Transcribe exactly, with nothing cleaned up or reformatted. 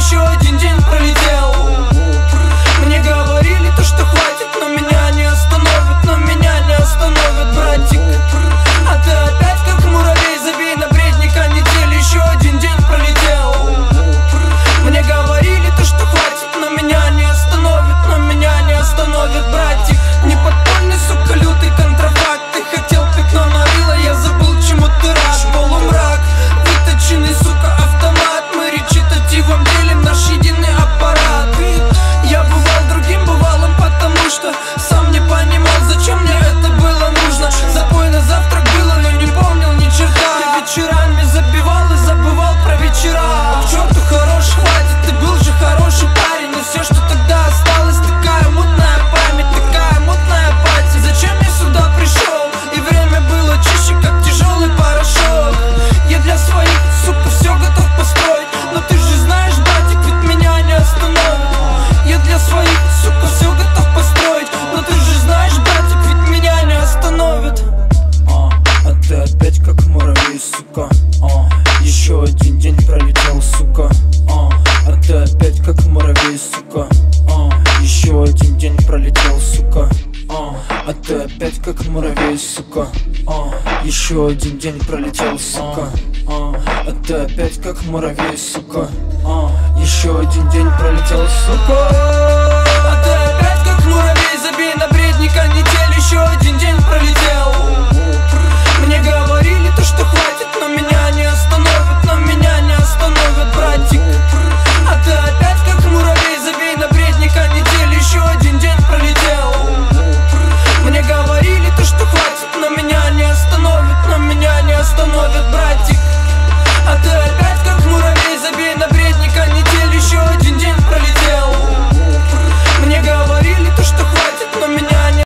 еще один день пролетел. Мне говорили то, что хватит, но меня не остановит, но меня не остановит, братик. А ты опять как муравей, забей на бредни канители, еще один день пролетел. Мне говорили то, что хватит, но меня не остановит, но меня не остановит, братик. Не подпольный, сука, лютый контрафакт. Ты хотел пятно на рыло, я забыл, чему ты рад. Полумрак, выточенный, сука, автомат. Мы речитативом делим наш единый аппарат. Я бывал другим бывалым, потому что сам не понимал, зачем мне это было нужно. Запой на завтрак было, но не помнил ни черта. Ты вечерами забивал и забывал про вечера. К черту хорош, хватит, ты был же хороший парень. Но все, что тогда осталось, такая мутная память, такая мутная память. Зачем я сюда пришел? И время было чище, как тяжелый порошок. Я для своих, сука, все готов построить. Но ты же знаешь, братик, ведь меня не остановит. Я для своих, сука, все готов построить. Но ты же знаешь, братик, ведь меня не остановит. А, а ты опять как муравей, сука. А, еще один день пролетел, сука. А, а ты опять как муравей, сука. А, еще один день пролетел, сука. А, а ты опять как муравей, сука. А, еще один день пролетел, сука. А, а ты опять как муравей, сука. А, еще один день пролетел, сука.